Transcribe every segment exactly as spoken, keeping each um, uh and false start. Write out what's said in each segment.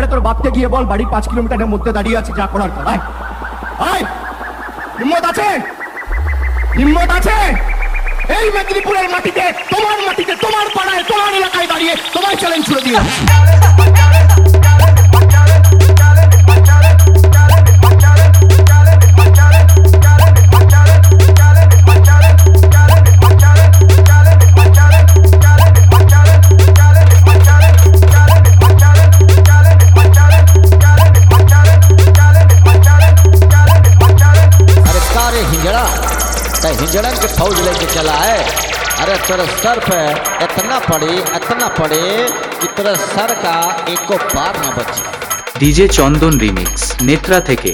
আরে তোর বাপকে গিয়ে বল বাড়ি পাঁচ কিলোমিটারের মধ্যে দাঁড়িয়ে আছে, যা করার কর। আয় আয়, হিম্মত আছে? হিম্মত আছে? এই মেদিনীপুরের মাটিতে, তোমার মাটিতে, তোমার পাড়ায়, তোমার এলাকায় দাঁড়িয়ে তোমায় চ্যালেঞ্জ ছুড়ে দিয়ে हिजड़न के फौज लेके चला है। अरे तेरे सर पे इतना पड़े इतना पड़े कि तेरे सर का एको बार न बचे। डीजे चंदन रिमिक्स नेत्रा थेके।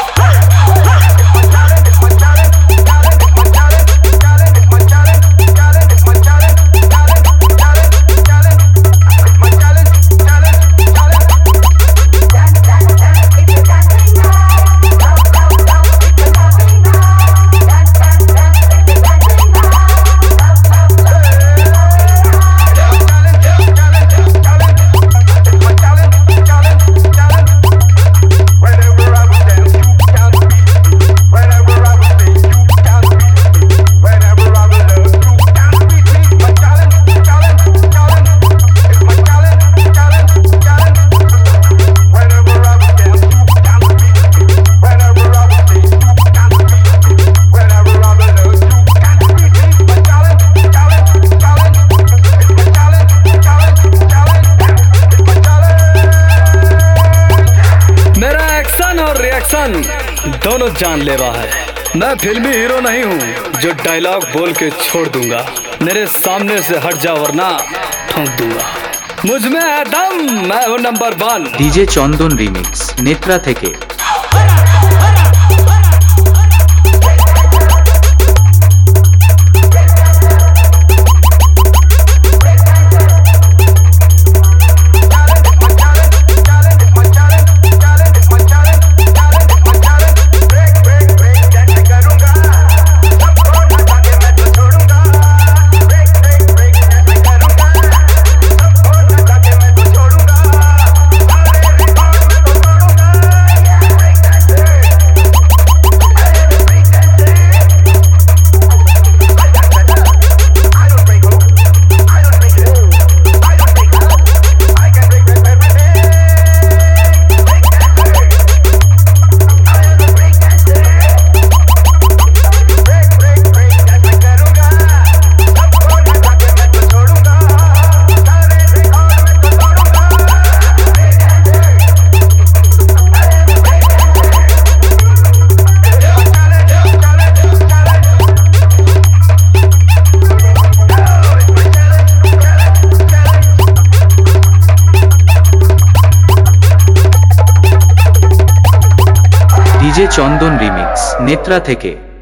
दोनों जानलेवा है। मैं फिल्मी हीरो नहीं हूँ जो डायलॉग बोल के छोड़ दूंगा। मेरे सामने से हट जा वरना ठोक दूंगा। मुझ में है दम, मैं हूँ number one. DJ Chandan remix Netra थेके। डीजे चंदन रिमिक्स नेत्रा थेके।